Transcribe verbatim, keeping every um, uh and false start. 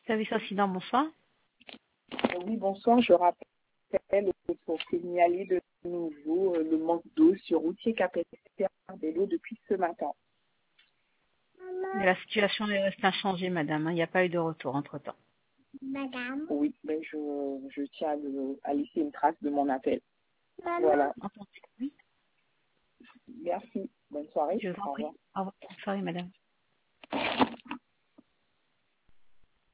Service incident, bonsoir. Oui, bonsoir. Je rappelle pour signaler de nouveau euh, le manque d'eau sur routier Capesterre Bello depuis ce matin. Mais la situation est restée inchangée, madame. hein. Il n'y a pas eu de retour entre-temps. Madame. Oui, ben je, je tiens à, le- à laisser une trace de mon appel. Maman. Voilà. Entendu. Oui, Merci. Bonne soirée. je vous en Au prie. revoir. Au revoir. Bonne soirée, madame.